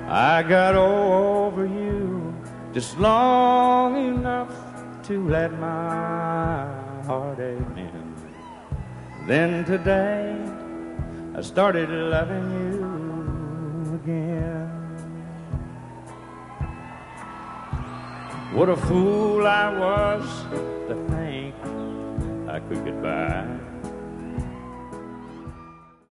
I got over you just long enough to let my heartache mend. Then today I started loving you again. What a fool I was to think I could get by